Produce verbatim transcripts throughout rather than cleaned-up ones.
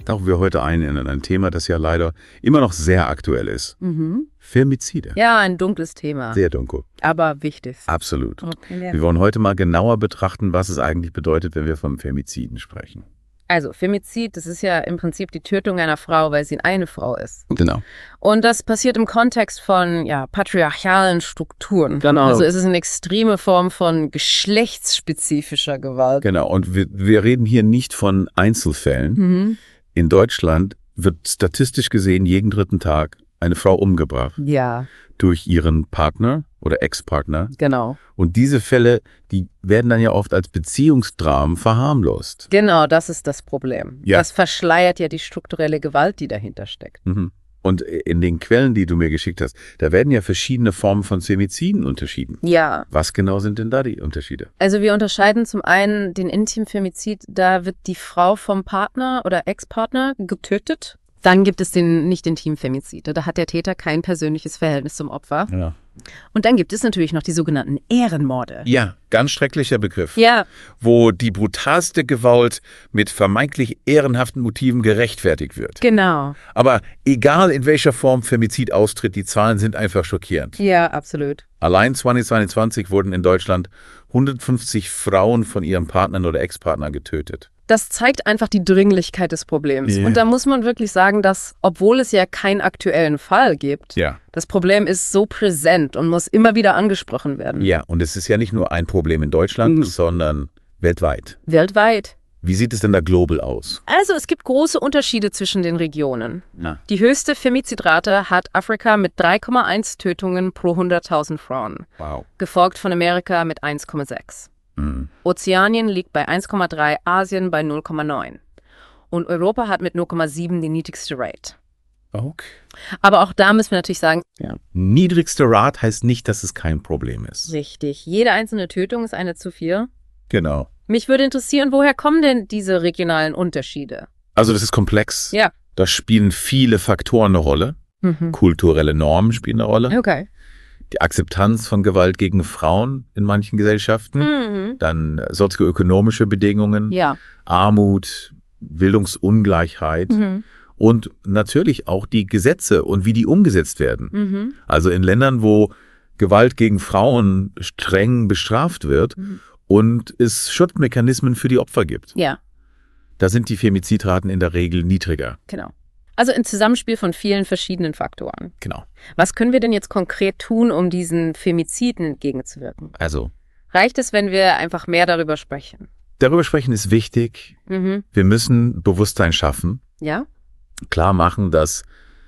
tauchen wir heute ein in ein Thema, das ja leider immer noch sehr aktuell ist. Mhm. Femizide. Ja, ein dunkles Thema. Sehr dunkel. Aber wichtig. Absolut. Okay, ja. Wir wollen heute mal genauer betrachten, was es eigentlich bedeutet, wenn wir vom Femiziden sprechen. Also Femizid, das ist ja im Prinzip die Tötung einer Frau, weil sie eine Frau ist. Genau. Und das passiert im Kontext von ja, patriarchalen Strukturen. Genau. Also es ist eine extreme Form von geschlechtsspezifischer Gewalt. Genau. Und wir, wir reden hier nicht von Einzelfällen. Mhm. In Deutschland wird statistisch gesehen jeden dritten Tag eine Frau umgebracht Ja, durch ihren Partner oder Ex-Partner. genau. Und diese Fälle, die werden dann ja oft als Beziehungsdramen verharmlost. Genau, das ist das Problem. Ja. Das verschleiert ja die strukturelle Gewalt, die dahinter steckt. Mhm. Und in den Quellen, die du mir geschickt hast, da werden ja verschiedene Formen von Femiziden unterschieden. Ja. Was genau sind denn da die Unterschiede? Also wir unterscheiden zum einen den Intimfemizid, da wird die Frau vom Partner oder Ex-Partner getötet. Dann gibt es den Nicht-Intim-Femizid, da hat der Täter kein persönliches Verhältnis zum Opfer. Ja. Und dann gibt es natürlich noch die sogenannten Ehrenmorde. Ja, ganz schrecklicher Begriff. Ja, Wo die brutalste Gewalt mit vermeintlich ehrenhaften Motiven gerechtfertigt wird. genau. Aber egal in welcher Form Femizid austritt, die Zahlen sind einfach schockierend. Ja, absolut. Allein zwanzig zweiundzwanzig wurden in Deutschland hundertfünfzig Frauen von ihrem Partner oder Ex-Partner getötet. Das zeigt einfach die Dringlichkeit des Problems. Ja. Und da muss man wirklich sagen, dass, obwohl es ja keinen aktuellen Fall gibt, Ja. das Problem ist so präsent und muss immer wieder angesprochen werden. Ja, und es ist ja nicht nur ein Problem in Deutschland, Mhm. sondern weltweit. Weltweit. Wie sieht es denn da global aus? Also es gibt große Unterschiede zwischen den Regionen. Na. Die höchste Femizidrate hat Afrika mit drei Komma eins Tötungen pro hunderttausend Frauen, Wow. gefolgt von Amerika mit eins Komma sechs. Mhm. Ozeanien liegt bei eins Komma drei, Asien bei null Komma neun. Und Europa hat mit null Komma sieben die niedrigste Rate. Okay. Aber auch da müssen wir natürlich sagen, Ja. Niedrigste Rate heißt nicht, dass es kein Problem ist. richtig, jede einzelne Tötung ist eine zu viel. Genau. Mich würde interessieren, woher kommen denn diese regionalen Unterschiede? Also das ist komplex. Ja. Da spielen viele Faktoren eine Rolle. Mhm. Kulturelle Normen spielen eine Rolle. Okay. Die Akzeptanz von Gewalt gegen Frauen in manchen Gesellschaften. Mhm. Dann sozioökonomische Bedingungen, Ja. Armut, Bildungsungleichheit Mhm. und natürlich auch die Gesetze und wie die umgesetzt werden. Mhm. Also in Ländern, wo Gewalt gegen Frauen streng bestraft wird Mhm. und es Schutzmechanismen für die Opfer gibt. Ja, Da sind die Femizidraten in der Regel niedriger. genau. Also ein Zusammenspiel von vielen verschiedenen Faktoren. Genau. Was können wir denn jetzt konkret tun, um diesen Femiziden entgegenzuwirken? Also Reicht es, wenn wir einfach mehr darüber sprechen? darüber sprechen ist wichtig. Mhm. Wir müssen Bewusstsein schaffen, Ja? klar machen, dass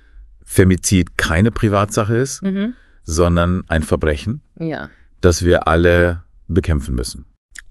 Femizid keine Privatsache ist, Mhm. sondern ein Verbrechen, Ja. das wir alle bekämpfen müssen.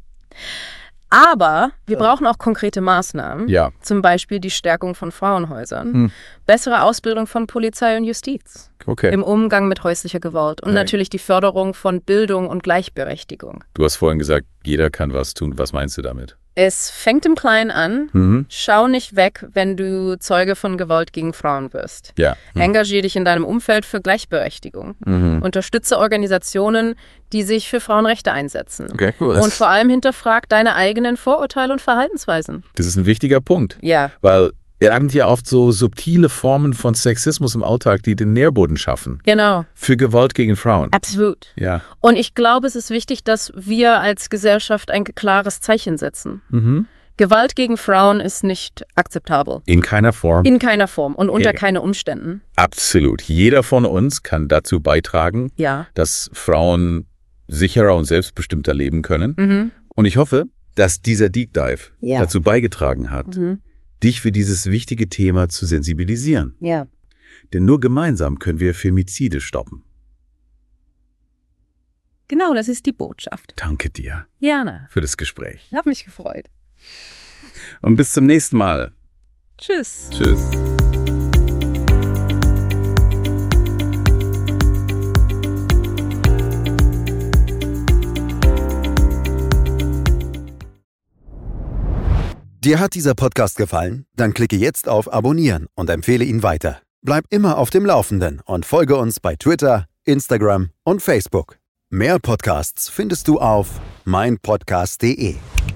Aber wir brauchen auch konkrete Maßnahmen. Ja. Zum Beispiel die Stärkung von Frauenhäusern, Hm. bessere Ausbildung von Polizei und Justiz Okay. im Umgang mit häuslicher Gewalt und Ja. natürlich die Förderung von Bildung und Gleichberechtigung. Du hast vorhin gesagt, jeder kann was tun. Was meinst du damit? Es fängt im Kleinen an. Mhm. Schau nicht weg, wenn du Zeuge von Gewalt gegen Frauen wirst. Ja. Mhm. Engagier dich in deinem Umfeld für Gleichberechtigung. Mhm. Unterstütze Organisationen, die sich für Frauenrechte einsetzen. Okay, cool. Und vor allem hinterfrag deine eigenen Vorurteile und Verhaltensweisen. Das ist ein wichtiger Punkt, Ja, weil wir haben ja oft so subtile Formen von Sexismus im Alltag, die den Nährboden schaffen genau. für Gewalt gegen Frauen. Absolut. Ja. Und ich glaube, es ist wichtig, dass wir als Gesellschaft ein klares Zeichen setzen. Mhm. Gewalt gegen Frauen ist nicht akzeptabel. In keiner Form. In keiner Form und unter Ja. keinen Umständen. Absolut. Jeder von uns kann dazu beitragen, Ja. dass Frauen sicherer und selbstbestimmter leben können. Mhm. Und ich hoffe, dass dieser Deep Dive Ja. dazu beigetragen hat, Mhm. dich für dieses wichtige Thema zu sensibilisieren. Ja. Denn nur gemeinsam können wir Femizide stoppen. Genau, das ist die Botschaft. Danke dir Gerne. für das Gespräch. Ich habe mich gefreut. Und bis zum nächsten Mal. Tschüss. Tschüss. Dir hat dieser Podcast gefallen? Dann klicke jetzt auf Abonnieren und empfehle ihn weiter. Bleib immer auf dem Laufenden und folge uns bei Twitter, Instagram und Facebook. Mehr Podcasts findest du auf meinpodcast punkt de.